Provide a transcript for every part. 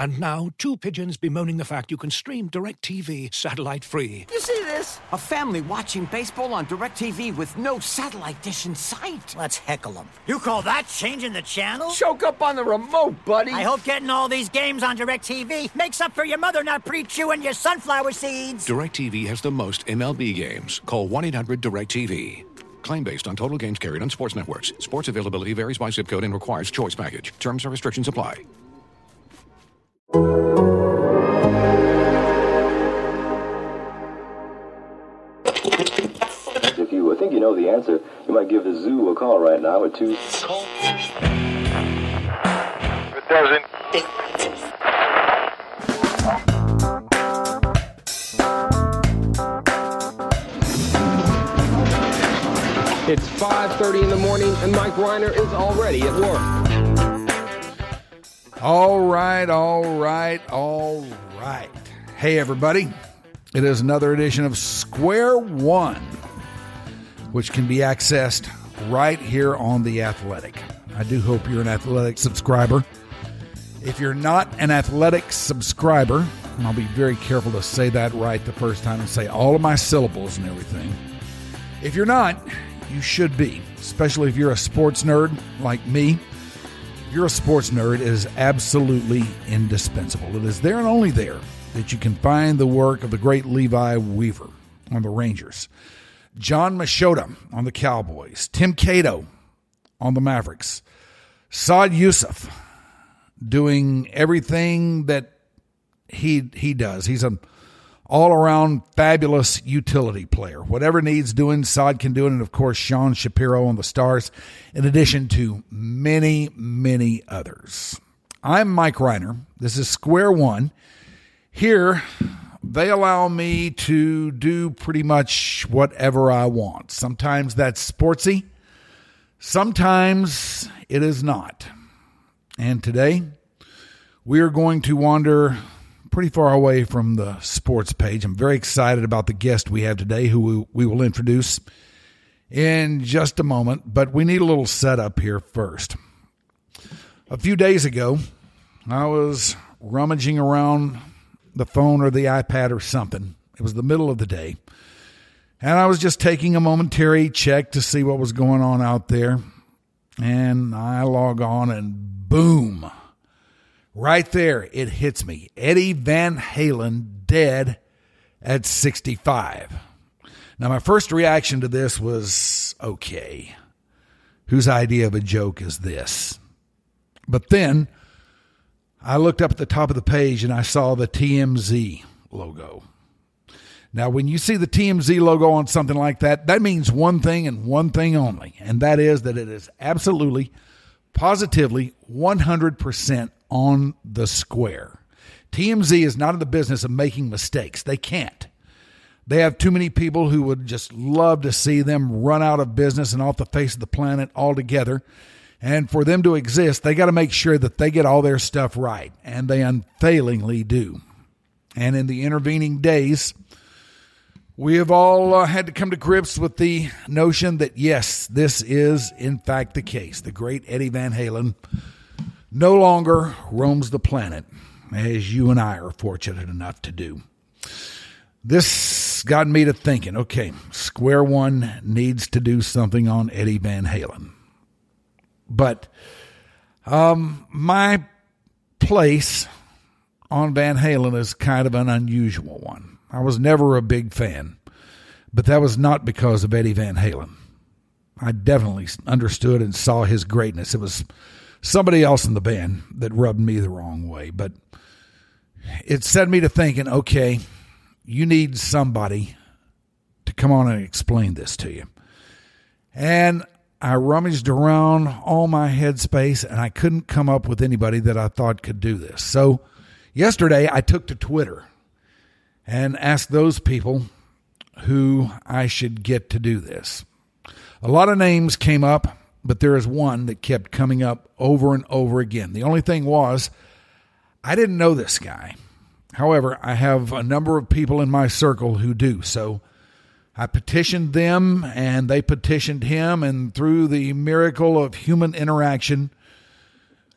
And now, two pigeons bemoaning the fact you can stream DirecTV satellite-free. You see this? A family watching baseball on DirecTV with no satellite dish in sight. Let's heckle them. You call that changing the channel? Choke up on the remote, buddy. I hope getting all these games on DirecTV makes up for your mother not pre-chewing your sunflower seeds. DirecTV has the most MLB games. Call 1-800-DirecTV. Claim based on total games carried on sports networks. Sports availability varies by zip code and requires choice package. Terms and restrictions apply. If you think you know the answer, you might give the zoo a call right now at 2. It doesn't. It's 5:30 in the morning, and Mike Reiner is already at work. All right. Hey, everybody. It is another edition of Square One, which can be accessed right here on The Athletic. I do hope you're an Athletic subscriber. If you're not an Athletic subscriber, and I'll be very careful to say that right the first time and say all of my syllables and everything. If you're not, you should be, especially if you're a sports nerd like me. If you're a sports nerd, it is absolutely indispensable. It is there and only there that you can find the work of the great Levi Weaver on the Rangers, John Machota on the Cowboys, Tim Cato on the Mavericks, Saad Yousuf doing everything that he does. He's an all-around fabulous utility player. Whatever needs doing, Saad can do it. And, of course, Sean Shapiro on the Stars, in addition to many, many others. I'm Mike Reiner. This is Square One. Here, they allow me to do pretty much whatever I want. Sometimes that's sportsy. Sometimes it is not. And today, we are going to wander pretty far away from the sports page. I'm very excited about the guest we have today, who we will introduce in just a moment, but we need a little setup here first. A few days ago, I was rummaging around the phone or the iPad or something. It was the middle of the day, and I was just taking a momentary check to see what was going on out there, and I log on, and boom! Right there, it hits me. Eddie Van Halen dead at 65. Now, my first reaction to this was, okay, whose idea of a joke is this? But then I looked up at the top of the page and I saw the TMZ logo. Now, when you see the TMZ logo on something like that, that means one thing and one thing only, and that is that it is absolutely, positively, 100% on the square. TMZ is not in the business of making mistakes. They can't. They have too many people who would just love to see them run out of business and off the face of the planet altogether. And for them to exist, they got to make sure that they get all their stuff right. And they unfailingly do. And in the intervening days, we have all had to come to grips with the notion that, yes, this is in fact the case. The great Eddie Van Halen no longer roams the planet, as you and I are fortunate enough to do. This got me to thinking, okay, Square One needs to do something on Eddie Van Halen. But my place on Van Halen is kind of an unusual one. I was never a big fan, but that was not because of Eddie Van Halen. I definitely understood and saw his greatness. It was somebody else in the band that rubbed me the wrong way, but it set me to thinking, okay, you need somebody to come on and explain this to you. And I rummaged around all my headspace, and I couldn't come up with anybody that I thought could do this. So yesterday I took to Twitter and asked those people who I should get to do this. A lot of names came up, but there is one that kept coming up over and over again. The only thing was, I didn't know this guy. However, I have a number of people in my circle who do. So I petitioned them, and they petitioned him, and through the miracle of human interaction,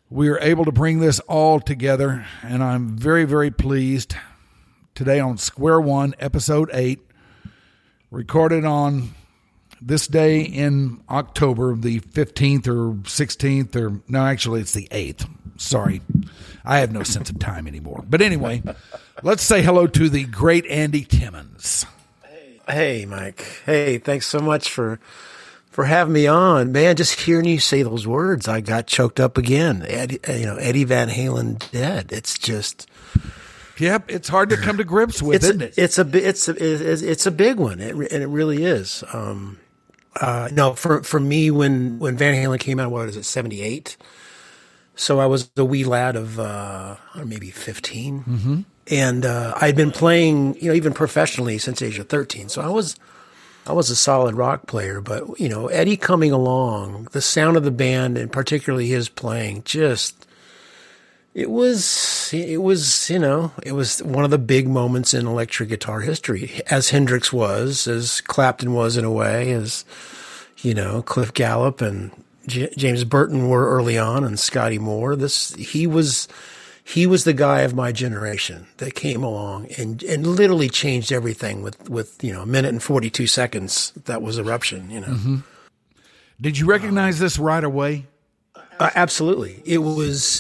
we are able to bring this all together, and I'm very, very pleased. Today on Square One, Episode 8, recorded on this day in October, the 15th or 16th, or no, actually it's the 8th. Sorry, I have no sense of time anymore. But anyway, let's say hello to the great Andy Timmons. Hey, Mike. Hey, thanks so much for having me on. Man, just hearing you say those words, I got choked up again. Eddie Van Halen dead. It's just... Yep, it's hard to come to grips with, isn't it? It's a big one, and it really is. No, for me, when Van Halen came out, what is it, 78? So I was a wee lad of maybe 15, Mm-hmm. and I'd been playing, even professionally since the age of 13. So I was a solid rock player, but Eddie coming along, the sound of the band, and particularly his playing, it was one of the big moments in electric guitar history, as Hendrix was, as Clapton was in a way, as, Cliff Gallup and James Burton were early on, and Scotty Moore. He was the guy of my generation that came along and literally changed everything with a minute and 42 seconds. That was Eruption, Mm-hmm. Did you recognize this right away? Absolutely. It was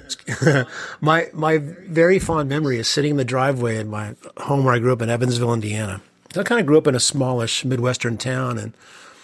my very fond memory is sitting in the driveway in my home where I grew up in Evansville, Indiana. I kind of grew up in a smallish Midwestern town, and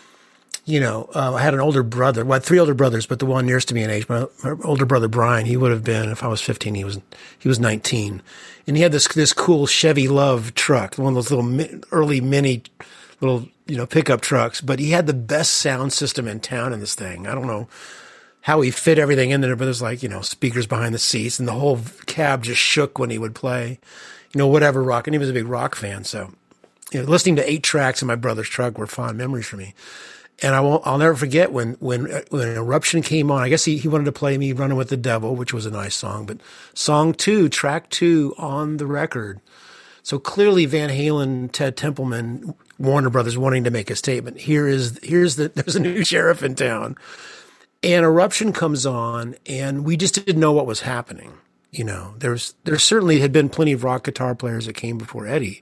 I had an older brother. Well, I had 3 older brothers, but the one nearest to me in age, my older brother Brian, he would have been, if I was 15, he was 19, and he had this cool Chevy Love truck, one of those little early mini little pickup trucks. But he had the best sound system in town in this thing. I don't know how he fit everything in there, but there's speakers behind the seats, and the whole cab just shook when he would play, whatever rock. And he was a big rock fan. So, listening to 8 tracks in my brother's truck were fond memories for me. And I'll never forget when Eruption came on. I guess he wanted to play me Running with the Devil, which was a nice song, but song 2, track 2 on the record. So clearly Van Halen, Ted Templeman, Warner Brothers wanting to make a statement. There's a new sheriff in town. And Eruption comes on, and we just didn't know what was happening. There certainly had been plenty of rock guitar players that came before Eddie,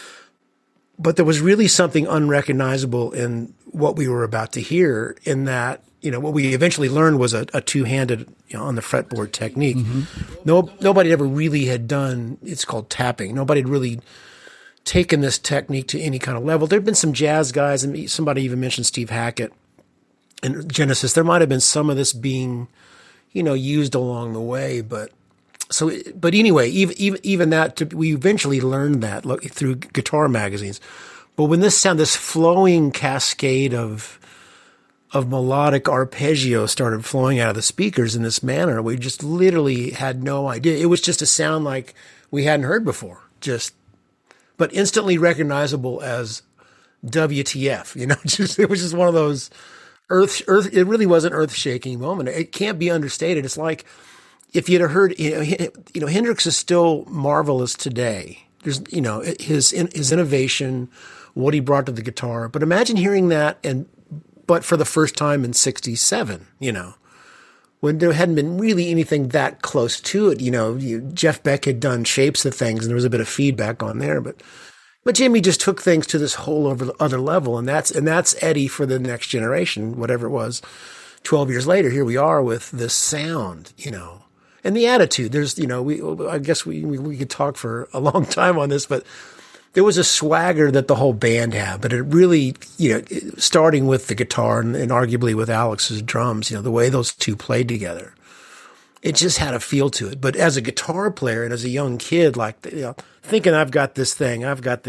but there was really something unrecognizable in what we were about to hear. In that, what we eventually learned was a two-handed, on the fretboard technique. Mm-hmm. Nobody ever really had done. It's called tapping. Nobody had really taken this technique to any kind of level. There'd been some jazz guys, and somebody even mentioned Steve Hackett and Genesis. There might have been some of this being, used along the way, but anyway, even that, we eventually learned that through guitar magazines. But when this flowing cascade of melodic arpeggio started flowing out of the speakers in this manner, we just literally had no idea. It was just a sound like we hadn't heard before, but instantly recognizable as WTF. It was just one of those earth. It really was an earth-shaking moment. It can't be understated. It's like if you'd have heard, Hendrix is still marvelous today. There's, his innovation, what he brought to the guitar. But imagine hearing that, but for the first time in '67, when there hadn't been really anything that close to it. Jeff Beck had done Shapes of Things, and there was a bit of feedback on there, but Jimmy just took things to this whole other level, and that's Eddie for the next generation, whatever it was. 12 years later, here we are with this sound, and the attitude. There's, I guess we could talk for a long time on this, but there was a swagger that the whole band had. But it really, starting with the guitar and arguably with Alex's drums, the way those two played together, it just had a feel to it. But as a guitar player and as a young kid, thinking I've got this thing, I've got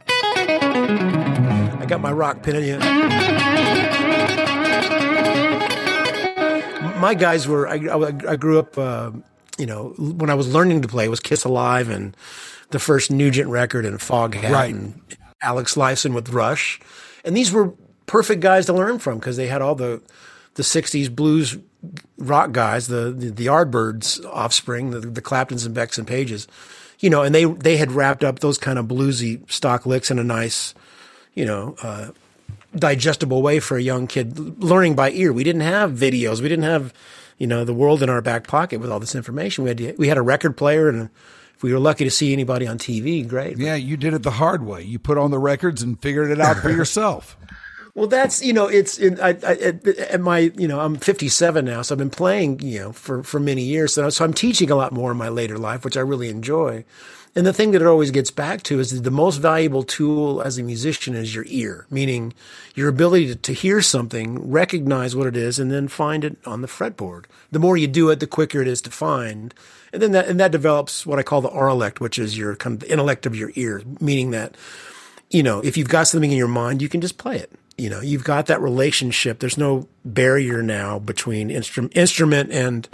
I got my rock pin. My guys were, I grew up, when I was learning to play, it was Kiss Alive and the first Nugent record and Foghat, right, and Alex Lifeson with Rush. And these were perfect guys to learn from because they had all the 60s blues rock guys, the Yardbirds offspring, the Claptons and Becks and Pages, and they had wrapped up those kind of bluesy stock licks in a nice, digestible way for a young kid learning by ear. We didn't have videos. We didn't have the world in our back pocket with all this information. We had a record player, and if we were lucky to see anybody on TV, great. Yeah, you did it the hard way. You put on the records and figured it out for yourself. Well, that's, it's at my, I'm 57 now, so I've been playing, for many years. So I'm teaching a lot more in my later life, which I really enjoy. And the thing that it always gets back to is that the most valuable tool as a musician is your ear, meaning your ability to hear something, recognize what it is, and then find it on the fretboard. The more you do it, the quicker it is to find. And then that develops what I call the auralect, which is your kind of the intellect of your ear, meaning that, if you've got something in your mind, you can just play it. You've got that relationship. There's no barrier now between instrument and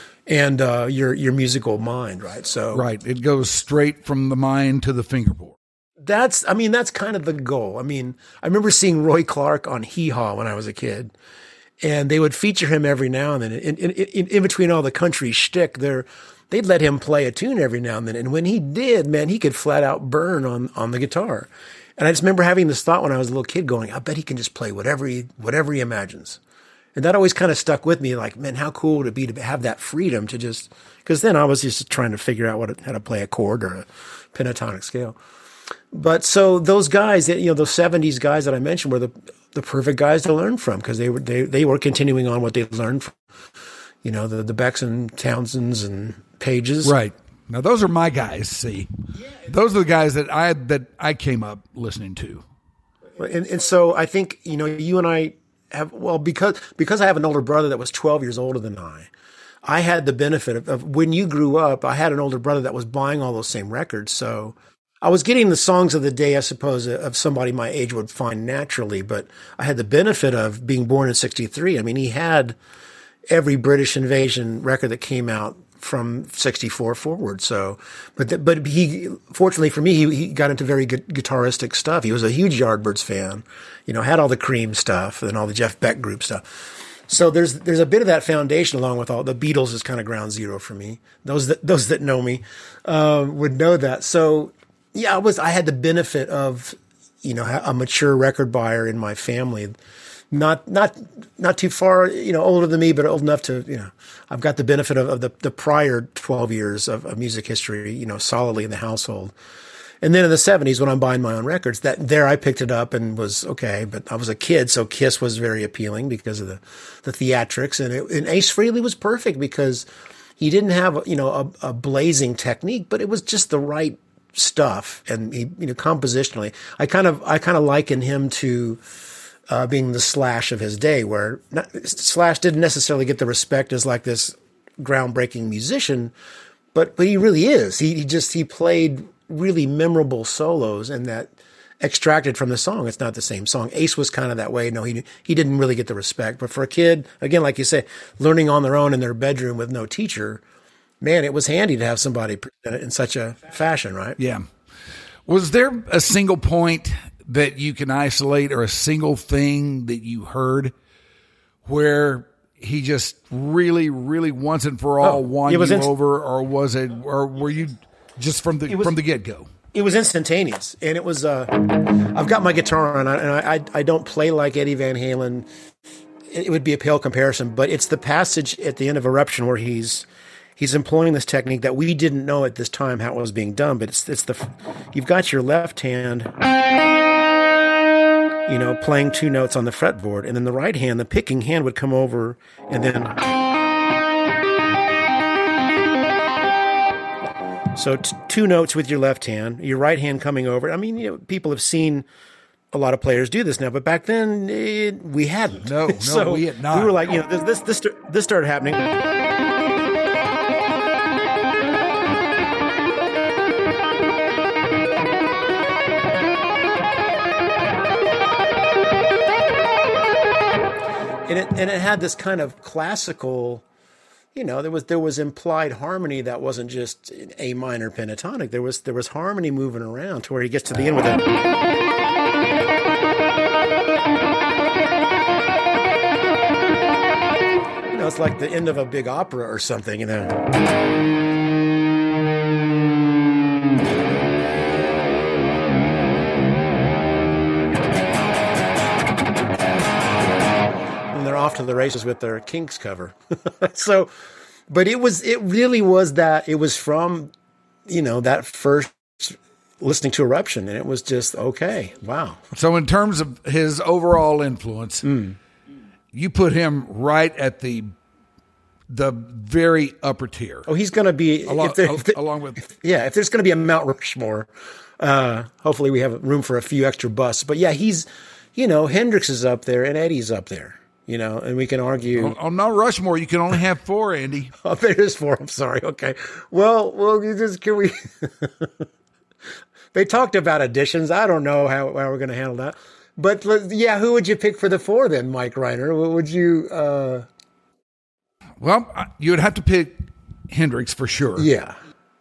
your musical mind, right? So right, it goes straight from the mind to the fingerboard. That's kind of the goal. I remember seeing Roy Clark on Hee Haw when I was a kid, and they would feature him every now and then. In between all the country shtick, they'd let him play a tune every now and then. And when he did, man, he could flat out burn on the guitar. And I just remember having this thought when I was a little kid going, I bet he can just play whatever he imagines. And that always kind of stuck with me, like, man, how cool would it be to have that freedom to just, because then I was just trying to figure out how to play a chord or a pentatonic scale. But so those guys, those 70s guys that I mentioned were the perfect guys to learn from, because they were continuing on what they learned from, the Becks and Townsends and Pages. Right. Now those are my guys. See, those are the guys that I came up listening to. And so I think, you and I have, because I have an older brother that was 12 years older than I had the benefit of when you grew up, I had an older brother that was buying all those same records. So I was getting the songs of the day, I suppose, of somebody my age would find naturally, but I had the benefit of being born in 63. He had every British Invasion record that came out from 64 forward. So, but he, fortunately for me, he got into very good guitaristic stuff. He was a huge Yardbirds fan, had all the Cream stuff and all the Jeff Beck group stuff. So there's a bit of that foundation, along with all the Beatles is kind of ground zero for me. Those that know me, would know that. So yeah, I had the benefit of, a mature record buyer in my family. Not too far, older than me, but old enough to, I've got the benefit of the prior 12 years of music history, solidly in the household. And then in the 70s, when I'm buying my own records, I picked it up and was okay. But I was a kid, so Kiss was very appealing because of the theatrics. And Ace Frehley was perfect because he didn't have, a blazing technique, but it was just the right stuff. And he, compositionally, I kind of liken him to being the Slash of his day, where Slash didn't necessarily get the respect as like this groundbreaking musician, but he really is. He played really memorable solos, and that extracted from the song, it's not the same song. Ace was kind of that way. No, he didn't really get the respect. But for a kid, again, like you say, learning on their own in their bedroom with no teacher, man, it was handy to have somebody in such a fashion, right? Yeah. Was there a single point that you can isolate, or a single thing that you heard where he just really, really once and for all won you over, or were you just from the get-go? It was instantaneous, and it was. I've got my guitar on, and I don't play like Eddie Van Halen. It would be a pale comparison, but it's the passage at the end of Eruption where he's employing this technique that we didn't know at this time how it was being done. But it's you've got your left hand, playing two notes on the fretboard, and then the right hand, the picking hand, would come over and then. So two notes with your left hand, your right hand coming over. People have seen a lot of players do this now, but back then we hadn't. No, so we had not. We were like, this started happening. And it had this kind of classical. There was implied harmony that wasn't just an A minor pentatonic. There was harmony moving around to where he gets to the end with it. It's like the end of a big opera or something, And they're off to the races with their Kinks cover. So, but it really was that, it was from, that first listening to Eruption, and it was just, okay, wow. So in terms of his overall influence, you put him right at the very upper tier. Oh, he's going to be along with if there's going to be a Mount Rushmore, hopefully we have room for a few extra busts. But yeah, he's, Hendrix is up there and Eddie's up there, and we can argue. On Mount Rushmore, you can only have 4, Andy. Oh, there is 4. I'm sorry. Okay. Well, can we? They talked about additions. I don't know how we're going to handle that. But yeah, who would you pick for the 4 then, Mike Reiner? What would you? Well, you would have to pick Hendrix for sure. Yeah.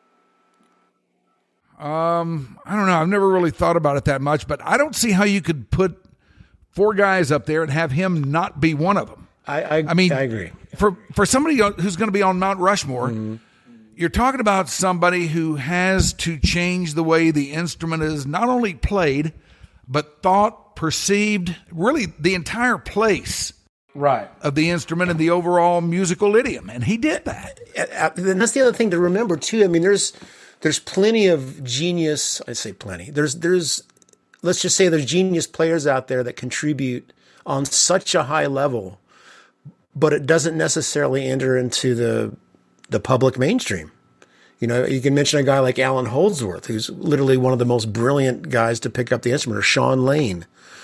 I don't know. I've never really thought about it that much, but I don't see how you could put 4 guys up there and have him not be one of them. I mean, I agree. For somebody who's going to be on Mount Rushmore, you're talking about somebody who has to change the way the instrument is not only played, but thought, perceived, really the entire place. Right. Of the instrument and the overall musical idiom. And he did that. And that's the other thing to remember too. I mean, there's plenty of genius. I say plenty. There's let's just say there's genius players out there that contribute on such a high level, but it doesn't necessarily enter into the public mainstream. You can mention a guy like Alan Holdsworth, who's literally one of the most brilliant guys to pick up the instrument, or Sean Lane,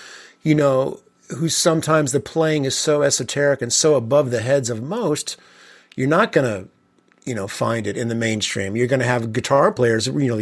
who sometimes the playing is so esoteric and so above the heads of most, you're not going to, find it in the mainstream. You're going to have guitar players, the really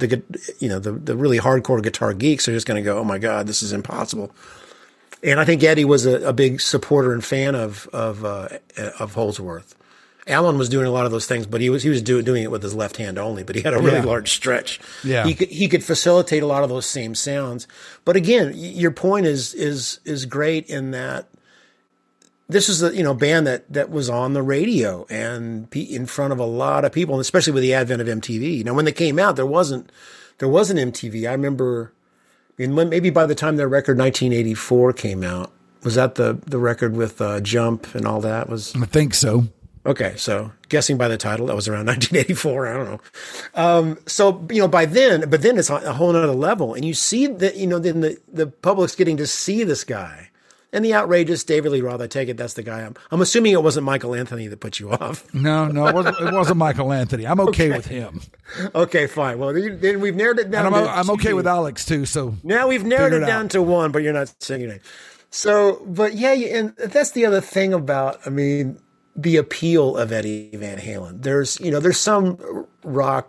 hardcore guitar geeks are just going to go, oh my God, this is impossible. And I think Eddie was a big supporter and fan of Holdsworth. Alan was doing a lot of those things, but he was doing it with his left hand only, but he had a really large stretch. Yeah. He could facilitate a lot of those same sounds. But again, your point is great in that this is a band that was on the radio and in front of a lot of people, and especially with the advent of MTV. Now, when they came out, there wasn't MTV. I remember, maybe by the time their record 1984 came out, was that the record with Jump and all that? I think so. Okay, so guessing by the title, that was around 1984. I don't know. So by then, but then it's a whole nother level, and you see that then the public's getting to see this guy, and the outrageous David Lee Roth. I take it that's the guy. I'm assuming it wasn't Michael Anthony that put you off. No, it wasn't Michael Anthony. I'm okay with him. Okay, fine. Well, then we've narrowed it down. And I'm okay with Alex too. So now we've narrowed it down to 1, but you're not saying your name. So, but yeah, and that's the other thing about. The appeal of Eddie Van Halen. There's some rock,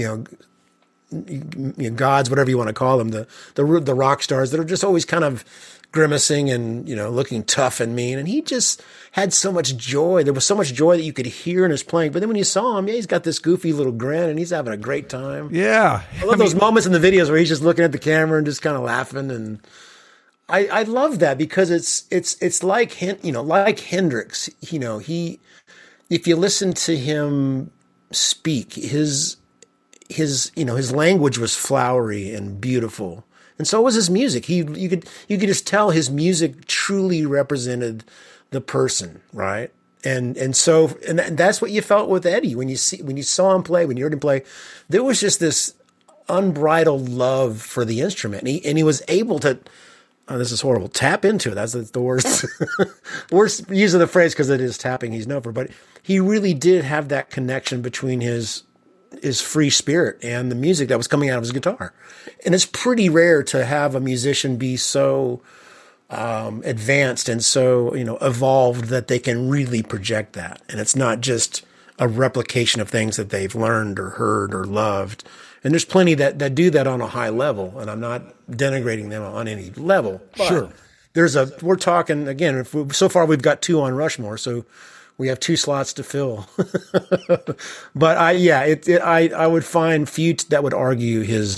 gods, whatever you want to call them, the rock stars that are just always kind of grimacing and, looking tough and mean. And he just had so much joy. There was so much joy that you could hear in his playing. But then when you saw him, he's got this goofy little grin and he's having a great time. Yeah. I love those moments in the videos where he's just looking at the camera and just kind of laughing. And I love that because it's like like Hendrix, if you listen to him speak, his language was flowery and beautiful, and so was his music. You could just tell his music truly represented the person, right? And that's what you felt with Eddie when you saw him play, when you heard him play. There was just this unbridled love for the instrument, and he was able to. Oh, this is horrible. Tap into it. That's the worst, worst use of the phrase because it is tapping he's known for. But he really did have that connection between his free spirit and the music that was coming out of his guitar. And it's pretty rare to have a musician be so advanced and so evolved that they can really project that. And it's not just a replication of things that they've learned or heard or loved. And there's plenty that do that on a high level, and I'm not denigrating them on any level. But sure. We're talking, again, so far we've got 2 on Rushmore, so we have 2 slots to fill. But I would find few that would argue his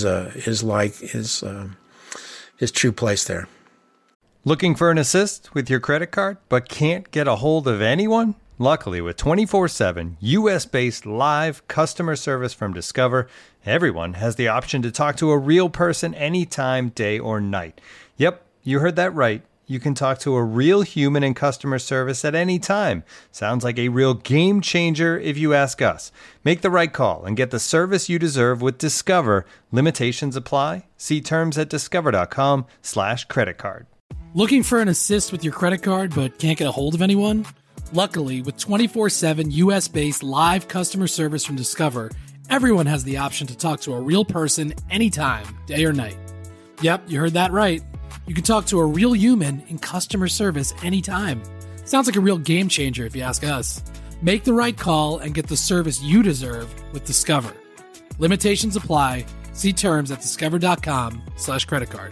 true place there. Looking for an assist with your credit card, but can't get a hold of anyone? Luckily, with 24/7 U.S.-based live customer service from Discover, everyone has the option to talk to a real person anytime, day or night. Yep, you heard that right. you can talk to a real human in customer service at any time. Sounds like a real game changer if you ask us. Make the right call and get the service you deserve with Discover. Limitations apply. See terms at discover.com/creditcard. Looking for an assist with your credit card but can't get a hold of anyone? Luckily, with 24/7 US-based live customer service from Discover, everyone has the option to talk to a real person anytime, day or night. Yep, you heard that right. You can talk to a real human in customer service anytime. Sounds like a real game changer if you ask us. Make the right call and get the service you deserve with Discover. Limitations apply. See terms at discover.com/creditcard.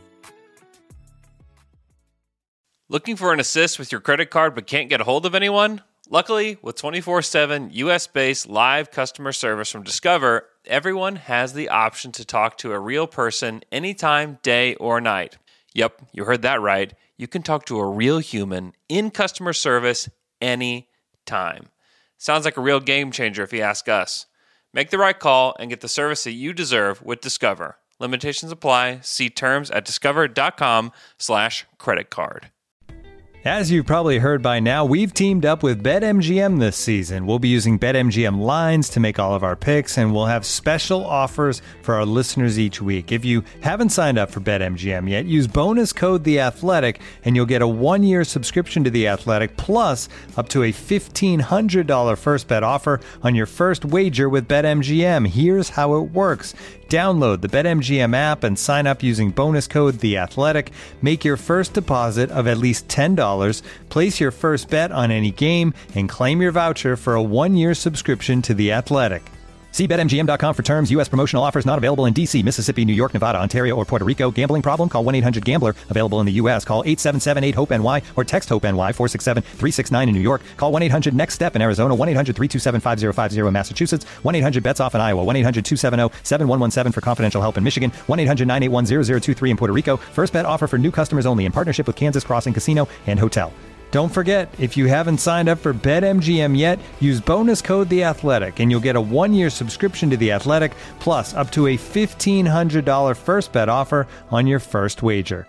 Looking for an assist with your credit card but can't get a hold of anyone? Luckily, with 24/7 US-based live customer service from Discover, everyone has the option to talk to a real person anytime, day or night. Yep, you heard that right. You can talk to a real human in customer service anytime. Sounds like a real game changer if you ask us. Make the right call and get the service that you deserve with Discover. Limitations apply. See terms at discover.com/creditcard. As you've probably heard by now, we've teamed up with BetMGM this season. We'll be using BetMGM lines to make all of our picks, and we'll have special offers for our listeners each week. If you haven't signed up for BetMGM yet, use bonus code The Athletic, and you'll get a 1-year subscription to The Athletic, plus up to a $1,500 first bet offer on your first wager with BetMGM. Here's how it works. Download the BetMGM app and sign up using bonus code The Athletic. Make your first deposit of at least $10. Place your first bet on any game and claim your voucher for a 1-year subscription to The Athletic. See BetMGM.com for terms. U.S. promotional offers not available in D.C., Mississippi, New York, Nevada, Ontario, or Puerto Rico. Gambling problem? Call 1-800-GAMBLER. Available in the U.S. Call 877-8-HOPE-NY or text HOPE-NY 467-369 in New York. Call 1-800-NEXT-STEP in Arizona. 1-800-327-5050 in Massachusetts. 1-800-BETS-OFF in Iowa. 1-800-270-7117 for confidential help in Michigan. 1-800-981-0023 in Puerto Rico. First bet offer for new customers only in partnership with Kansas Crossing Casino and Hotel. Don't forget, if you haven't signed up for BetMGM yet, use bonus code The Athletic, and you'll get a 1-year subscription to The Athletic, plus up to a $1,500 first bet offer on your first wager.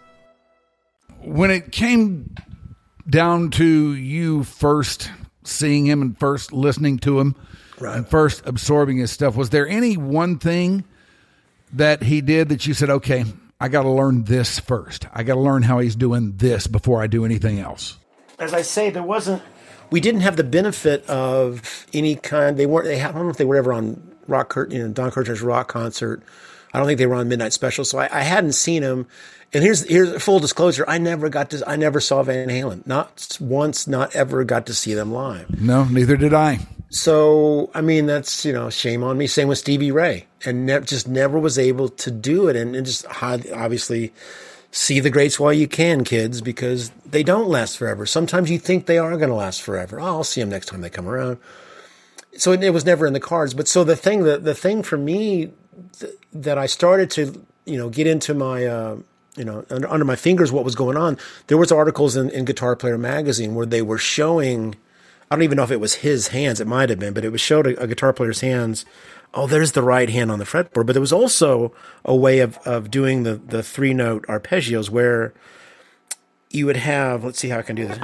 When it came down to you first seeing him and first listening to him, right, and first absorbing his stuff, was there any one thing that he did that you said, okay, I got to learn this first. I got to learn how he's doing this before I do anything else? As I say, we didn't have the benefit of any kind. I don't know if they were ever on Don Kirshner's rock concert. I don't think they were on Midnight Special. So I hadn't seen him. And here's full disclosure. I never saw Van Halen. Not once, not ever got to see them live. No, neither did I. So, I mean, that's, shame on me. Same with Stevie Ray. And just never was able to do it. And just obviously see the greats while you can, kids, because they don't last forever. Sometimes you think they are going to last forever. Oh, I'll see them next time they come around. So it was never in the cards. But so the thing for me that I started to, get into my, under my fingers what was going on, there was articles in Guitar Player magazine where they were showing, I don't even know if it was his hands, it might have been, but it was showed a guitar player's hands. Oh, there's the right hand on the fretboard. But there was also a way of doing the 3-note arpeggios where you would have, let's see how I can do this.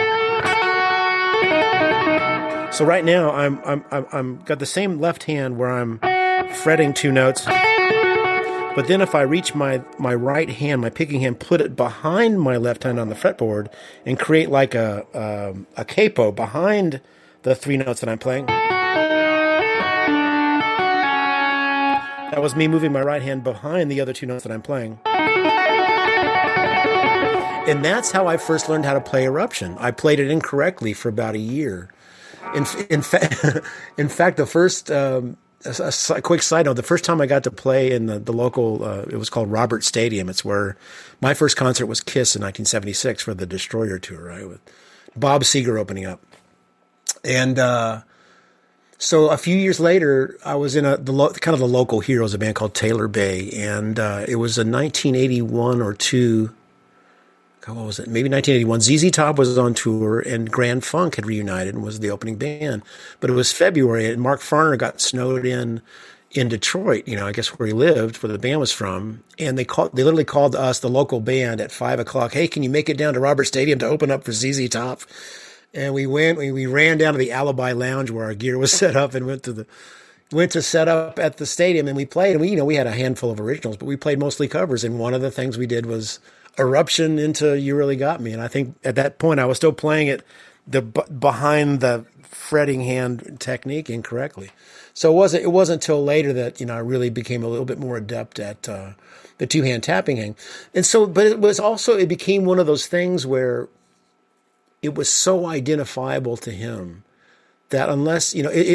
So right now I'm got the same left hand where I'm fretting 2 notes. But then if I reach my right hand, my picking hand, put it behind my left hand on the fretboard and create like a capo behind the 3 notes that I'm playing. That was me moving my right hand behind the other 2 notes that I'm playing. And that's how I first learned how to play Eruption. I played it incorrectly for about a year. In fact, the first... A quick side note, the first time I got to play in the local, it was called Robert Stadium. It's where my first concert was Kiss in 1976 for the Destroyer tour, right, with Bob Seger opening up. And so a few years later, I was in the local heroes, a band called Taylor Bay. And it was a 1981 or 2, what was it? Maybe 1981. ZZ Top was on tour, and Grand Funk had reunited and was the opening band. But it was February, and Mark Farner got snowed in in Detroit, I guess where he lived, where the band was from. And they literally called us, the local band, at 5:00. Hey, can you make it down to Robert Stadium to open up for ZZ Top? And we ran down to the Alibi Lounge where our gear was set up and went to set up at the stadium, and we played. And we had a handful of originals, but we played mostly covers. And one of the things we did was Eruption into You Really Got Me. And I think at that point I was still playing it behind the fretting hand technique incorrectly. So it wasn't until later that, I really became a little bit more adept at the two-hand tapping hang. And so, but it became one of those things where it was so identifiable to him that unless,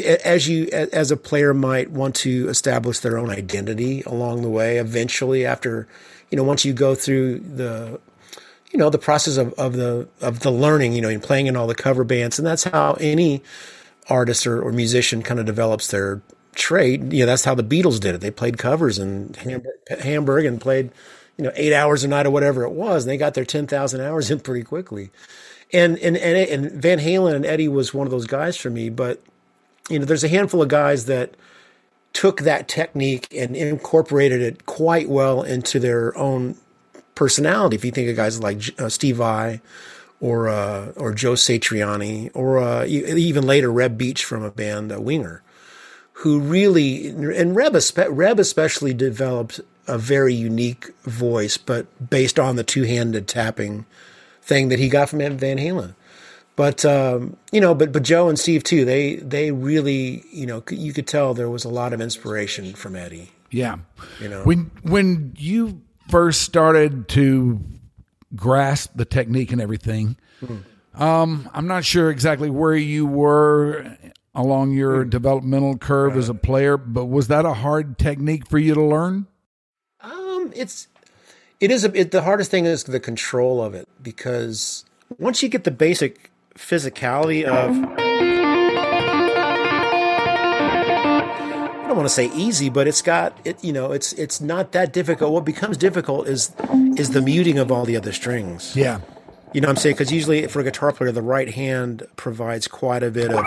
as a player might want to establish their own identity along the way, eventually after, once you go through the process of the learning, and playing in all the cover bands, and that's how any artist or musician kind of develops their trade. That's how the Beatles did it. They played covers in Hamburg and played, 8 hours a night or whatever it was. And they got their 10,000 hours in pretty quickly. And Van Halen and Eddie was one of those guys for me. But, there's a handful of guys that took that technique and incorporated it quite well into their own personality. If you think of guys like Steve Vai or Joe Satriani or even later Reb Beach from a band, Winger, who really, and Reb especially developed a very unique voice, but based on the two-handed tapping thing that he got from Van Halen. But, but Joe and Steve too, they really, you could tell there was a lot of inspiration from Eddie. Yeah. When you first started to grasp the technique and everything, I'm not sure exactly where you were along your developmental curve as a player, but was that a hard technique for you to learn? The hardest thing is the control of it, because once you get the basic physicality of, I don't want to say easy, but it's not that difficult. What becomes difficult is the muting of all the other strings. Yeah. You know what I'm saying? Because usually for a guitar player, the right hand provides quite a bit of...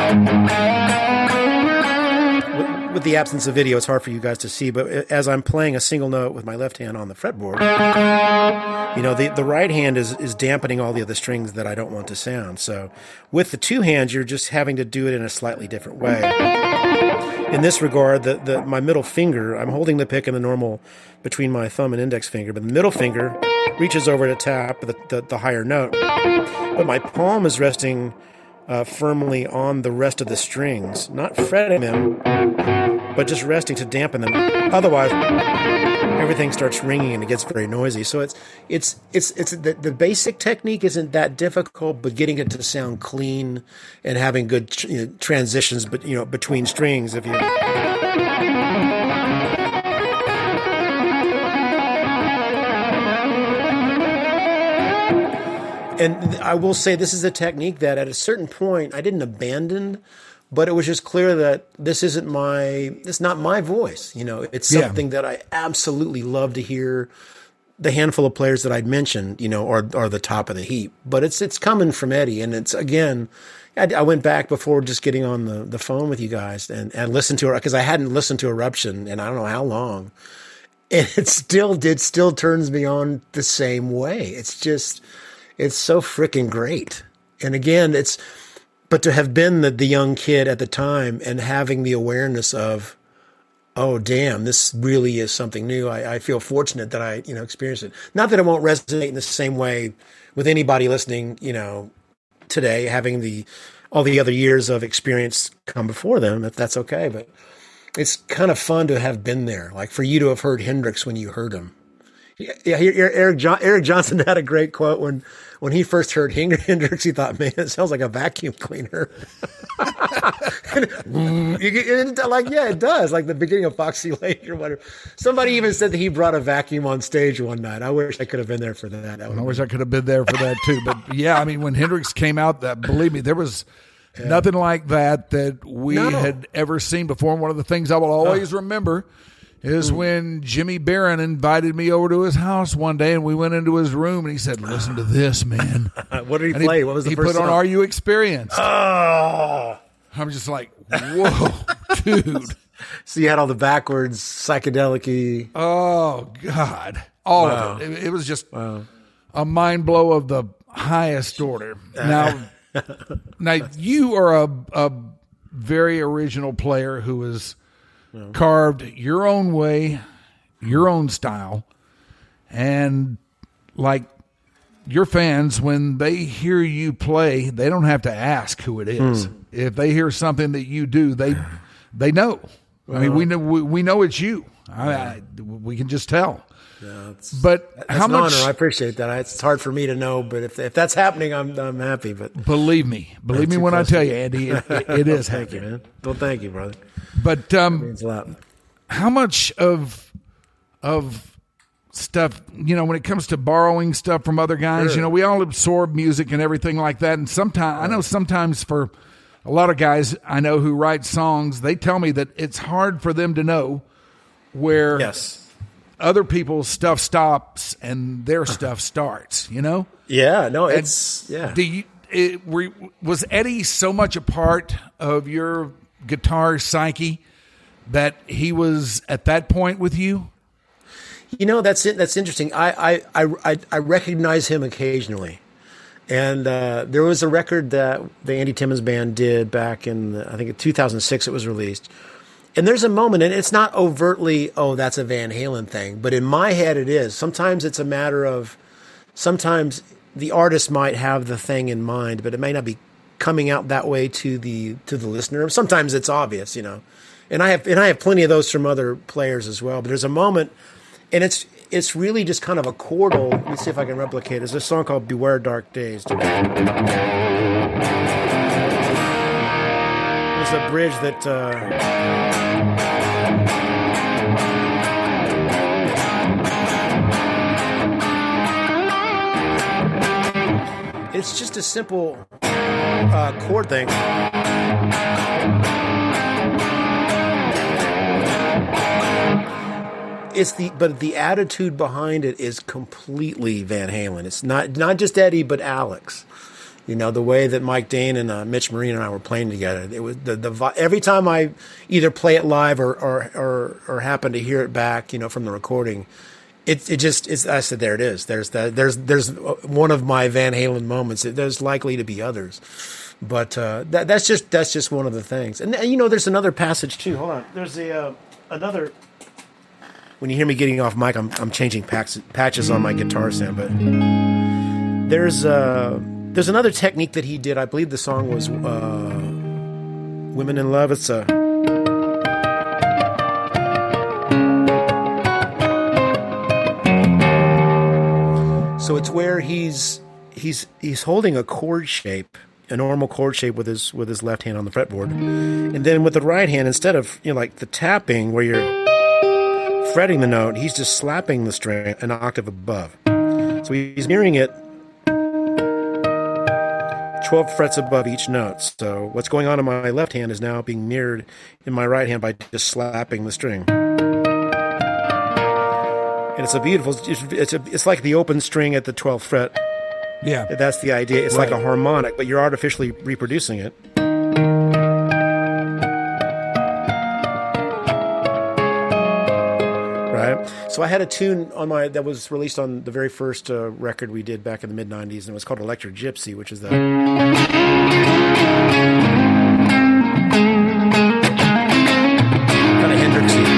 With the absence of video, it's hard for you guys to see, but as I'm playing a single note with my left hand on the fretboard, the right hand is dampening all the other strings that I don't want to sound. So with the two hands, you're just having to do it in a slightly different way. In this regard, my middle finger, I'm holding the pick in the normal between my thumb and index finger, but the middle finger reaches over to tap the higher note. But my palm is resting firmly on the rest of the strings, not fretting them, but just resting to dampen them. Otherwise, everything starts ringing and it gets very noisy. So it's the basic technique isn't that difficult, but getting it to sound clean and having good transitions, but between strings. If you And I will say this is a technique that at a certain point I didn't abandon, but it was just clear that it's not my voice. It's something that I absolutely love to hear. The handful of players that I'd mentioned, are the top of the heap, but it's coming from Eddie. And it's, again, I went back before just getting on the phone with you guys and listened to her, because I hadn't listened to Eruption in I don't know how long. And it still turns me on the same way. It's so freaking great. And again, but to have been the young kid at the time and having the awareness of, oh, damn, this really is something new. I feel fortunate that I, experienced it. Not that it won't resonate in the same way with anybody listening, today, having all the other years of experience come before them, if that's okay. But it's kind of fun to have been there. Like for you to have heard Hendrix when you heard him. Yeah, Eric Johnson had a great quote when he first heard Hendrix. He thought, "Man, it sounds like a vacuum cleaner." It does, like the beginning of Foxy Lake or whatever. Somebody even said that he brought a vacuum on stage one night. I wish I could have been there for that. I wish I could have been there for that too. But yeah, I mean, when Hendrix came out, believe me, there was nothing like that we had ever seen before. And one of the things I will always remember is when Jimmy Barron invited me over to his house one day, and we went into his room, and he said, "Listen to this, man." What did he play? What was the first song? He put on "Are You Experienced?" Oh. I'm just like, whoa, dude. So you had all the backwards psychedelic-y. Oh God, all of it. It was just a mind blow of the highest order. Now you are a very original player who has carved your own way, your own style, and like your fans, when they hear you play, they don't have to ask who it is. If they hear something that you do, they know. I mean, we know it's you. We can just tell. Yeah, but that's how an much? honor. I appreciate that. It's hard for me to know, but if that's happening, I'm happy. But believe me when I tell you, Andy, it is. Thank you, man. Well, thank you, brother. But It means a lot. how much of stuff, when it comes to borrowing stuff from other guys, Sure. we all absorb music and everything like that. And sometimes for a lot of guys I know who write songs, they tell me that it's hard for them to know where other people's stuff stops and their stuff starts, Yeah, no, And it's, yeah. Was Eddie so much a part of your guitar psyche that he was at that point with you? That's it. That's interesting. I recognize him occasionally. And there was a record that the Andy Timmons Band did back in, I think in 2006 it was released. And there's a moment, and it's not overtly, that's a Van Halen thing, but in my head it is. Sometimes it's a matter of, sometimes the artist might have the thing in mind, but it may not be coming out that way to the listener. Sometimes it's obvious, And I have plenty of those from other players as well. But there's a moment, and it's really just kind of a chordal. Let me see if I can replicate it. There's a song called "Beware Dark Days." There's a bridge that. It's just a simple chord thing. But the attitude behind it is completely Van Halen. It's not just Eddie, but Alex. The way that Mike Dane and Mitch Marine and I were playing together. It was every time I either play it live or happen to hear it back, from the recording. I said, there it is. There's one of my Van Halen moments. There's likely to be others, but that's just one of the things. And there's another passage too. Hold on. There's another. When you hear me getting off mic, I'm changing patches on my guitar sound. But there's another technique that he did. I believe the song was "Women in Love." It's a. So it's where he's holding a chord shape, a normal chord shape with his left hand on the fretboard, and then with the right hand, instead of like the tapping where you're fretting the note, he's just slapping the string an octave above. So he's mirroring it 12 frets above each note. So what's going on in my left hand is now being mirrored in my right hand by just slapping the string. And it's a beautiful, it's like the open string at the 12th fret. Yeah. That's the idea. It's like a harmonic, but you're artificially reproducing it. Right? So I had a tune on that was released on the very first record we did back in the mid-90s, and it was called Electric Gypsy, which is the... kind of Hendrixy.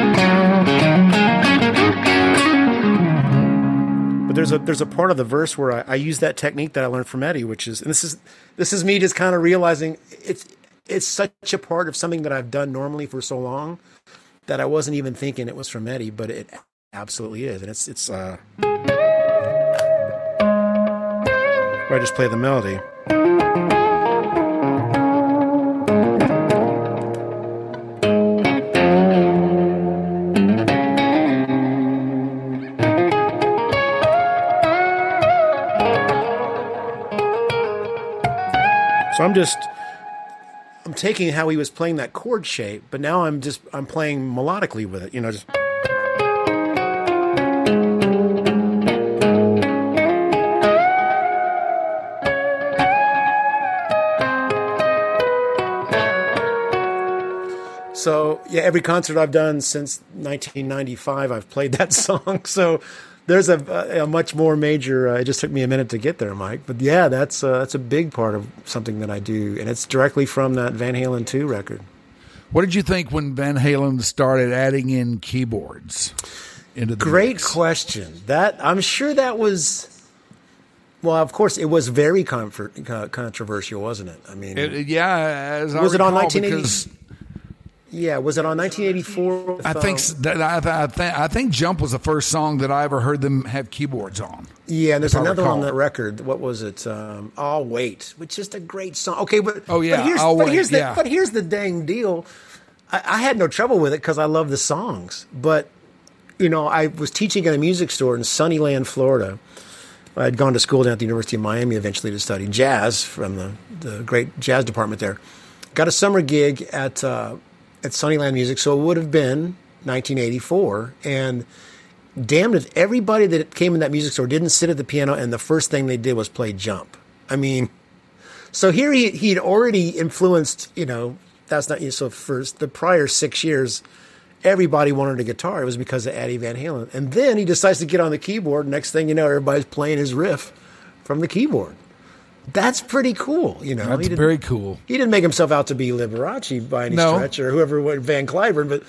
But there's a part of the verse where I use that technique that I learned from Eddie, which is, and this is me just kind of realizing it's such a part of something that I've done normally for so long that I wasn't even thinking it was from Eddie, but it absolutely is, and it's where I just play the melody. So I'm taking how he was playing that chord shape, but now I'm playing melodically with it, just. So yeah, every concert I've done since 1995, I've played that song. So there's a much more major. It just took me a minute to get there, Mike. But yeah, that's a big part of something that I do, and it's directly from that Van Halen 2 record. What did you think when Van Halen started adding in keyboards into the Great mix? question. I'm sure that was. Well, of course, it was very controversial, wasn't it? I mean, as I was it on recall, 1980? Yeah, was it on 1984? I think "Jump" was the first song that I ever heard them have keyboards on. Yeah, and there's another one on that record. What was it? "I'll Wait," which is a great song. Okay, but here's the dang deal. I had no trouble with it because I love the songs. But I was teaching at a music store in Sunnyland, Florida. I had gone to school down at the University of Miami eventually to study jazz from the great jazz department there. Got a summer gig at Sunnyland Music, so it would have been 1984. And damn if everybody that came in that music store didn't sit at the piano and the first thing they did was play "Jump." I mean, so here he'd already influenced, that's not, so for the prior 6 years, everybody wanted a guitar. It was because of Eddie Van Halen. And then he decides to get on the keyboard. Next thing you know, everybody's playing his riff from the keyboard. That's pretty cool, That's very cool. He didn't make himself out to be Liberace by any stretch, or whoever, Van Cliburn, but,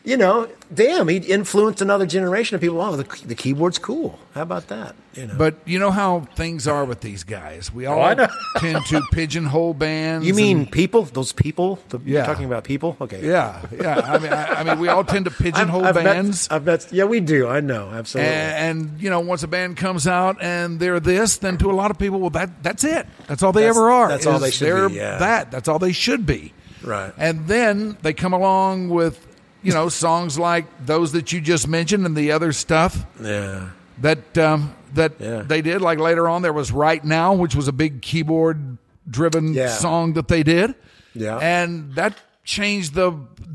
damn, he influenced another generation of people. Oh, the keyboard's cool. How about that? But you know how things are with these guys. We all tend to pigeonhole bands. You mean people? Those people? You're talking about people? Okay. Yeah. I mean, we all tend to pigeonhole bands. Yeah, we do. I know, absolutely. And once a band comes out and they're this, then to a lot of people, well, that's it. That's all they ever are. That's all they should be. Yeah. That's all they should be. Right. And then they come along with songs like those that you just mentioned and the other stuff. Yeah. That they did. Like later on, there was "Right Now," which was a big keyboard-driven song that they did. Yeah. And that changed the.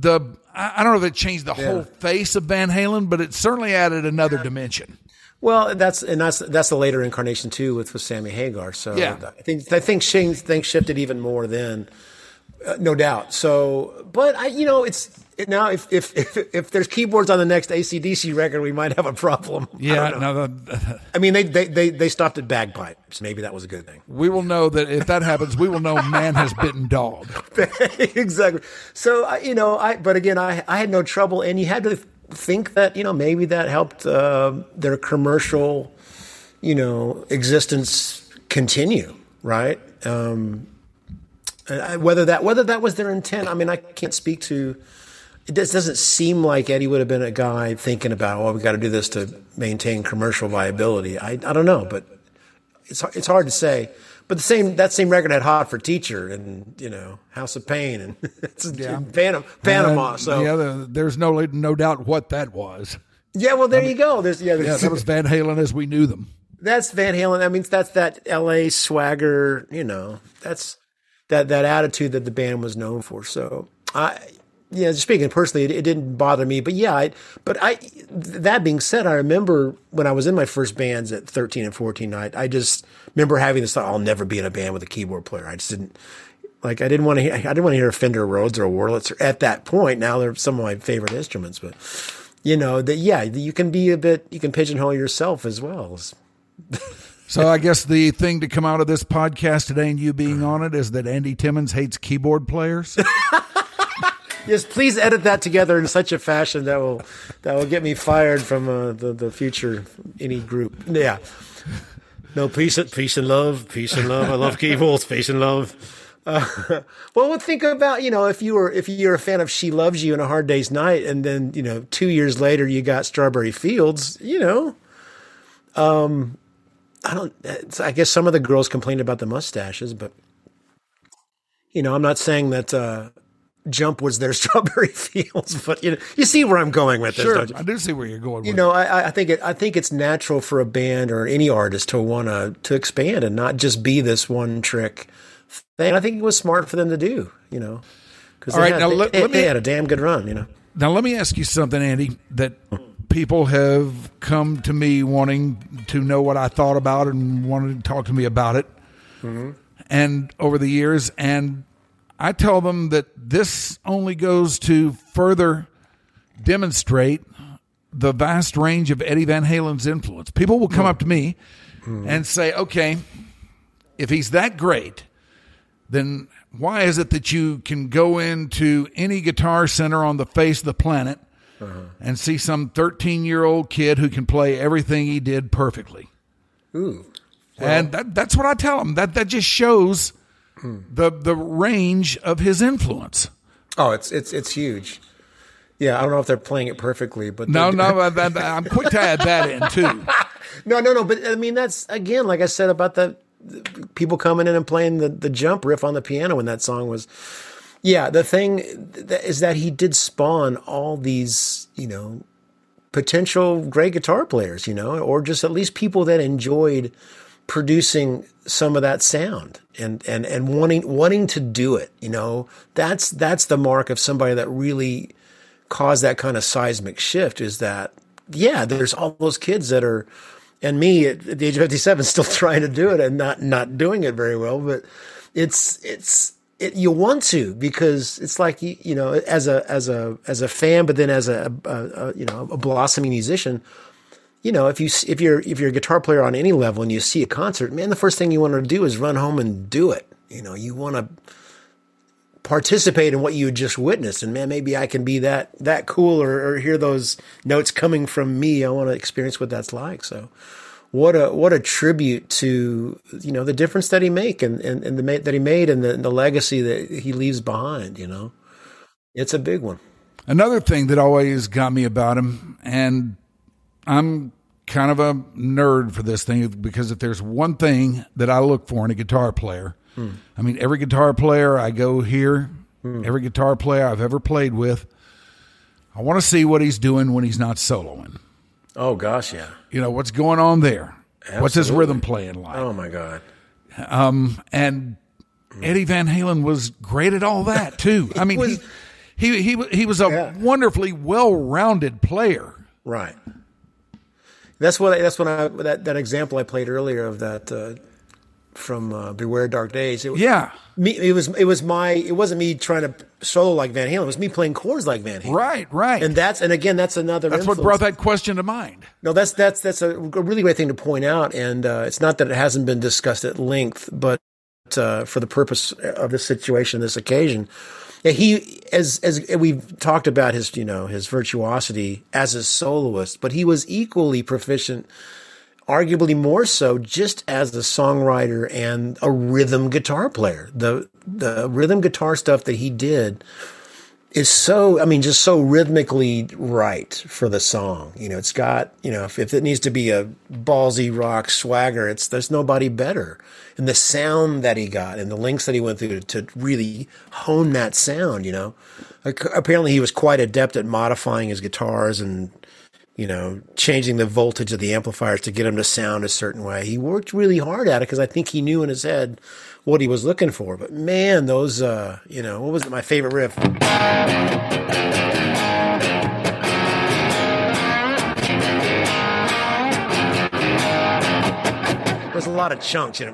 I don't know if it changed the whole face of Van Halen, but it certainly added another dimension. Well, that's the later incarnation too with Sammy Hagar. So I think things shifted even more then, no doubt. So, but now if there's keyboards on the next AC/DC record, we might have a problem. Yeah, I mean they stopped at bagpipes. Maybe that was a good thing. We will know that if that happens, we will know man has bitten dog. Exactly. So but again, I had no trouble, and you had to think that maybe that helped their commercial existence continue, right? Whether that was their intent, I mean, I can't speak to. It doesn't seem like Eddie would have been a guy thinking about, we got to do this to maintain commercial viability. I don't know, but it's hard to say. But that same record had "Hot for Teacher" and "House of Pain" and Panama. So there's no doubt what that was. Yeah, well, there you go. That was Van Halen as we knew them. That's Van Halen. I mean, that's that L.A. swagger. That's that attitude that the band was known for. So just speaking personally, it didn't bother me. But that being said, I remember when I was in my first bands at 13 and 14, I just remember having this thought, I'll never be in a band with a keyboard player. I just didn't I didn't want to hear a Fender Rhodes or a Wurlitzer at that point. Now they're some of my favorite instruments, but you can you can pigeonhole yourself as well. So I guess the thing to come out of this podcast today and you being on it is that Andy Timmons hates keyboard players. Yes, please edit that together in such a fashion that will get me fired from the future any group. Yeah. No, peace and love. I love keyboards. Peace and love. Well, think about if you're a fan of "She Loves You" and "A Hard Day's Night," and then 2 years later you got "Strawberry Fields." I guess some of the girls complained about the mustaches, but I'm not saying that. "Jump" was their "Strawberry Fields," but you see where I'm going with this. Sure, don't you? I do see where you're going with I think it's natural for a band or any artist to want to expand and not just be this one trick thing. I think it was smart for them to do, because they had a damn good run, Now let me ask you something, Andy, that people have come to me wanting to know what I thought about and wanted to talk to me about it, and over the years, and I tell them that this only goes to further demonstrate the vast range of Eddie Van Halen's influence. People will come up to me and say, okay, if he's that great, then why is it that you can go into any Guitar Center on the face of the planet and see some 13-year-old kid who can play everything he did perfectly? Ooh. Well, and that's what I tell them. That just shows the range of his influence. Oh, it's huge. Yeah, I don't know if they're playing it perfectly, but no, I'm quick to add that in too. No, but I mean that's again, like I said about the people coming in and playing the jump riff on the piano when that song was. Yeah, the thing is that he did spawn all these, potential great guitar players, or just at least people that enjoyed producing some of that sound and wanting to do it. That's the mark of somebody that really caused that kind of seismic shift. Is that there's all those kids that are, and me at the age of 57 still trying to do it and not doing it very well, but you want to, because it's like, as a fan, but then as a blossoming musician, if you're a guitar player on any level and you see a concert, man, the first thing you want to do is run home and do it. You want to participate in what you just witnessed, and man, maybe I can be that cool or hear those notes coming from me. I want to experience what that's like. So what a tribute to, the difference that he made and that he made and the legacy that he leaves behind, It's a big one. Another thing that always got me about him, and I'm kind of a nerd for this thing, because if there's one thing that I look for in a guitar player, I mean, every guitar player I go hear, every guitar player I've ever played with, I want to see what he's doing when he's not soloing. Oh, gosh, yeah. What's going on there? Absolutely. What's his rhythm playing like? Oh, my God. And Eddie Van Halen was great at all that, too. I mean, he was a wonderfully well-rounded player. Right. That's when that example I played earlier of that from Beware Dark Days. It wasn't me trying to solo like Van Halen. It was me playing chords like Van Halen. Right. And that's another. That's what brought that question to mind. No, that's a really great thing to point out, and it's not that it hasn't been discussed at length, but for the purpose of this situation, this occasion, he, as we've talked about his virtuosity as a soloist, but he was equally proficient, arguably more so, just as a songwriter and a rhythm guitar player. The rhythm guitar stuff that he did is just so rhythmically right for the song. It's got, if it needs to be a ballsy rock swagger, there's nobody better. And the sound that he got and the links that he went through to really hone that sound, apparently he was quite adept at modifying his guitars and, changing the voltage of the amplifiers to get them to sound a certain way. He worked really hard at it because I think he knew in his head what he was looking for. But man, those, what was my favorite riff? There's a lot of chunks, You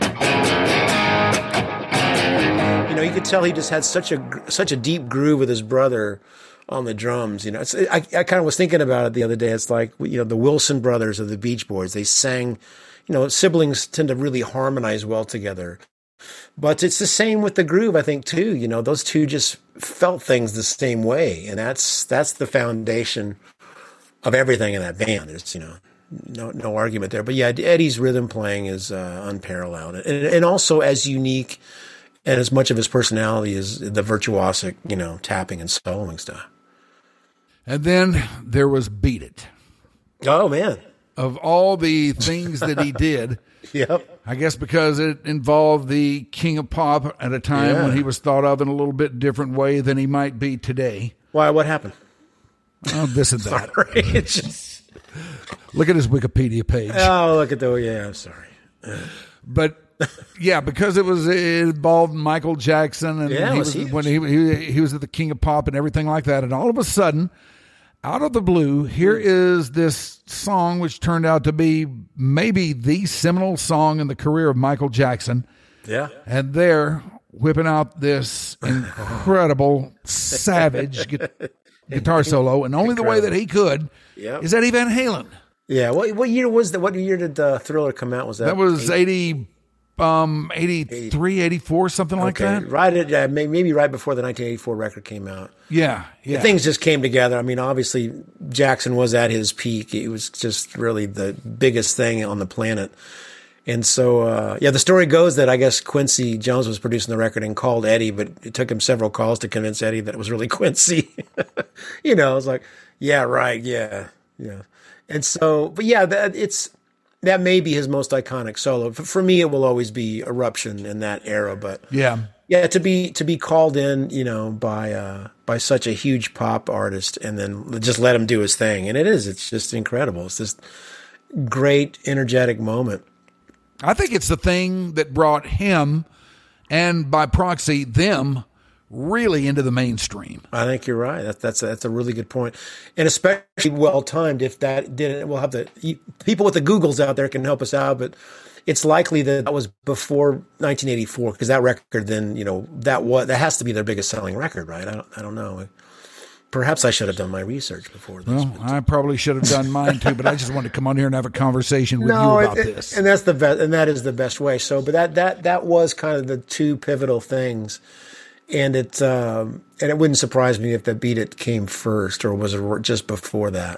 could tell he just had such a deep groove with his brother on the drums. I kind of was thinking about it the other day. It's like, the Wilson brothers of the Beach Boys. They sang, siblings tend to really harmonize well together. But it's the same with the groove, I think, too. Those two just felt things the same way. And that's the foundation of everything in that band. There's, no argument there. But yeah, Eddie's rhythm playing is unparalleled. And also as unique and as much of his personality as the virtuosic, tapping and soloing stuff. And then there was Beat It. Oh, man. Of all the things that he did, yep. I guess because it involved the King of Pop at a time when he was thought of in a little bit different way than he might be today. Why? What happened? Oh, this and that. Sorry. It's just... Look at his Wikipedia page. Oh, look at the... Yeah, I'm sorry. But... yeah, because it involved Michael Jackson, and when he was at the King of Pop and everything like that, and all of a sudden, out of the blue, here is this song which turned out to be maybe the seminal song in the career of Michael Jackson. Yeah, and there whipping out this incredible, savage guitar solo, and only the way that he could is Eddie Van Halen. Yeah. What year was that? What year did Thriller come out? Was that? That was 83, 84, something like that. Right at maybe right before the 1984 record came out. Yeah. Things just came together. I mean, obviously Jackson was at his peak. It was just really the biggest thing on the planet. And so, the story goes that I guess Quincy Jones was producing the record and called Eddie, but it took him several calls to convince Eddie that it was really Quincy. You know, I was like, yeah, right. Yeah. And so, but yeah, that may be his most iconic solo. For me, it will always be Eruption in that era. But yeah, to be called in, you know, by such a huge pop artist and then just let him do his thing, and it's just incredible. It's this great, energetic moment. I think it's the thing that brought him, and by proxy them, really into the mainstream. I think you're right. That's a really good point, and especially well timed. If that didn't, we'll have people with the Googles out there can help us out. But it's likely that was before 1984 because that record, then that has to be their biggest selling record, right? I don't know. Perhaps I should have done my research before this. Well, I probably should have done mine too, but I just wanted to come on here and have a conversation with you about this. And that's the best, and that is the best way. So, but that was kind of the two pivotal things. And it wouldn't surprise me if the Beat It came first or was just before that,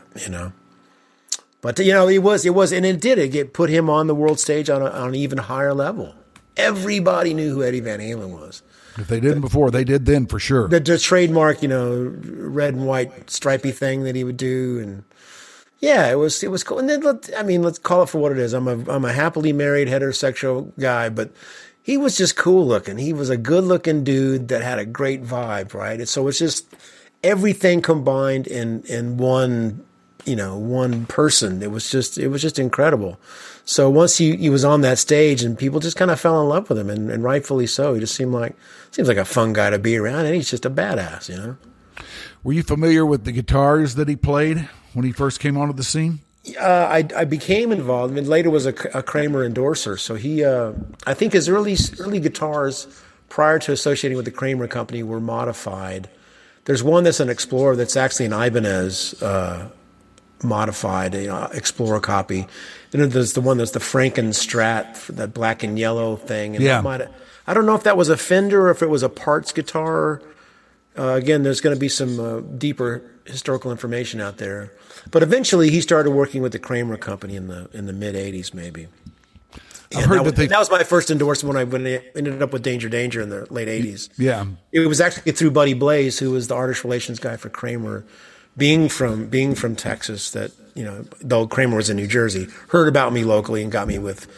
But it was, and it put him on the world stage on an even higher level. Everybody knew who Eddie Van Halen was. If they didn't before, they did then for sure. The trademark, red and white stripy thing that he would do, and yeah, it was cool. And then let's call it for what it is. I'm a happily married heterosexual guy, but he was just cool looking. He was a good looking dude that had a great vibe, right? And so it's just everything combined in one person. It was just incredible. So once he was on that stage and people just kind of fell in love with him and rightfully so. He just seems like a fun guy to be around, and he's just a badass, Were you familiar with the guitars that he played when he first came onto the scene? I became involved, and later was a Kramer endorser. So he, I think his early guitars prior to associating with the Kramer company were modified. There's one that's an Explorer that's actually an Ibanez modified, Explorer copy. Then there's the one that's the Franken Strat, that black and yellow thing. And I don't know if that was a Fender or if it was a parts guitar. Again, there's going to be some deeper historical information out there. But eventually, he started working with the Kramer company in the mid '80s, maybe. And I've heard that was my first endorsement when I ended up with Danger in the late '80s. Yeah, it was actually through Buddy Blaze, who was the artist relations guy for Kramer, being from Texas. That though Kramer was in New Jersey, heard about me locally and got me with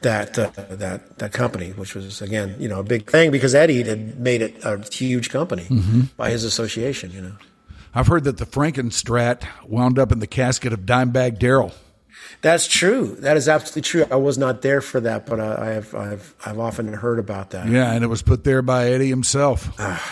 that company, which was again a big thing because Eddie had made it a huge company by his association. I've heard that the Franken Strat wound up in the casket of Dimebag Darrell. That's true. That is absolutely true. I was not there for that, but I've often heard about that. Yeah, and it was put there by Eddie himself.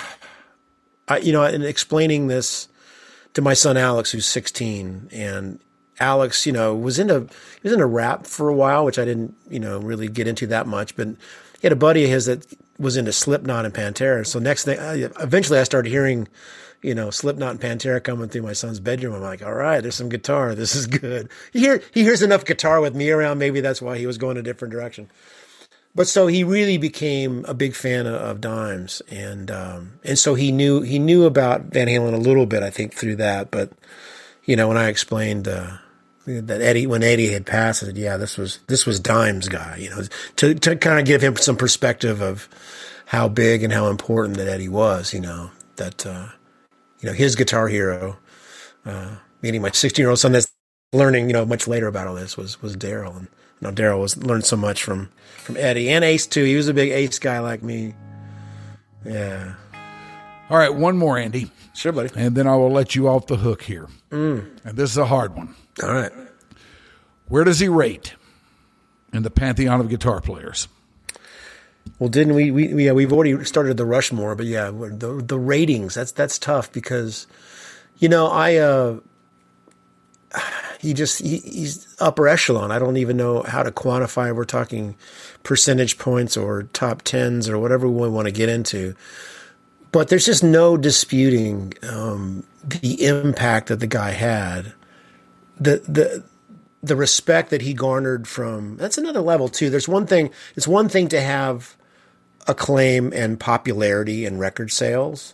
In explaining this to my son Alex, who's 16, and Alex, was into rap for a while, which I didn't, really get into that much. But he had a buddy of his that was into Slipknot and Pantera. So next thing, eventually I started hearing, Slipknot and Pantera coming through my son's bedroom. I'm like, all right, there's some guitar. This is good. He hears enough guitar with me around. Maybe that's why he was going a different direction. But so he really became a big fan of Dimes, and so he knew about Van Halen a little bit, I think, through that. But when I explained that when Eddie had passed, I said, yeah, this was Dimes guy, to kind of give him some perspective of how big and how important that Eddie was, that his guitar hero, meaning my 16-year-old son that's learning, much later about all this was Darrell. And Darrell learned so much from Eddie and Ace too. He was a big Ace guy like me. Yeah. All right, one more, Andy. Sure, buddy. And then I will let you off the hook here. And this is a hard one. All right. Where does he rate in the pantheon of guitar players? Well, didn't we've already started the Rushmore, but yeah, the ratings, that's tough because, he's upper echelon. I don't even know how to quantify. We're talking percentage points or top tens or whatever we want to get into. But there's just no disputing the impact that the guy had. The respect that he garnered from, that's another level too. It's one thing to have acclaim and popularity and record sales.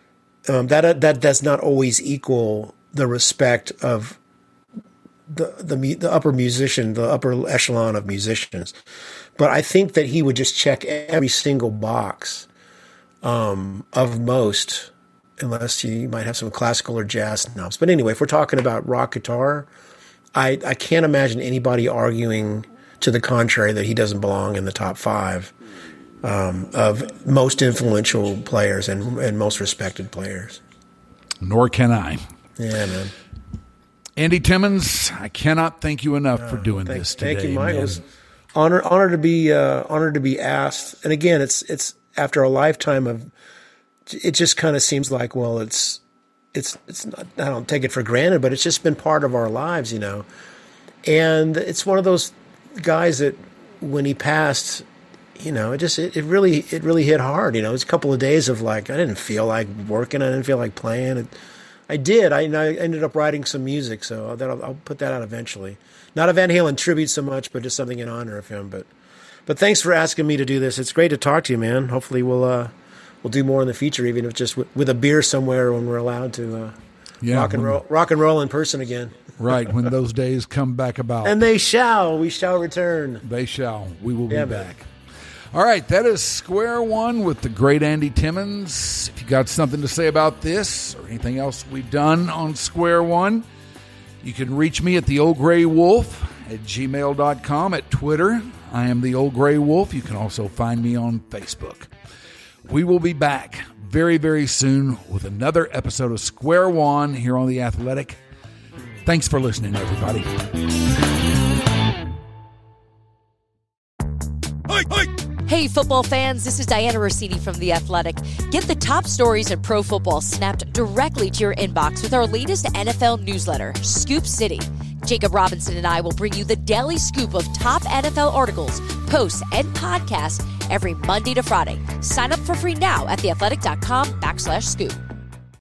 That does not always equal the respect of the upper musician, the upper echelon of musicians. But I think that he would just check every single box of most, unless you might have some classical or jazz snobs. But anyway, if we're talking about rock guitar, I can't imagine anybody arguing to the contrary that he doesn't belong in the top 5 of most influential players and most respected players. Nor can I. Yeah, man. Andy Timmons, I cannot thank you enough for doing this today. Thank you, Michael. It's honored to be asked. And again, it's after a lifetime of. It just kind of seems like, well, it's not. I don't take it for granted, but it's just been part of our lives, you know. And it's one of those guys that when he passed, you know, it really hit hard. You know, it was a couple of days of like, I didn't feel like working. I didn't feel like playing. I did. I ended up writing some music, so I'll put that out eventually. Not a Van Halen tribute so much, but just something in honor of him. But thanks for asking me to do this. It's great to talk to you, man. Hopefully we'll do more in the future, even if just with a beer somewhere when we're allowed to rock and roll in person again. Right, when those days come back about. And we shall return. They shall. We will be back. Man. All right, that is Square One with the great Andy Timmons. If you got something to say about this or anything else we've done on Square One, you can reach me at theoldgraywolf@gmail.com, at Twitter. I am the Old Gray Wolf. You can also find me on Facebook. We will be back very, very soon with another episode of Square One here on The Athletic. Thanks for listening, everybody. Hey, football fans, this is Diana Rossini from The Athletic. Get the top stories in pro football snapped directly to your inbox with our latest NFL newsletter, Scoop City. Jacob Robinson and I will bring you the daily scoop of top NFL articles, posts, and podcasts every Monday to Friday. Sign up for free now at theathletic.com/scoop.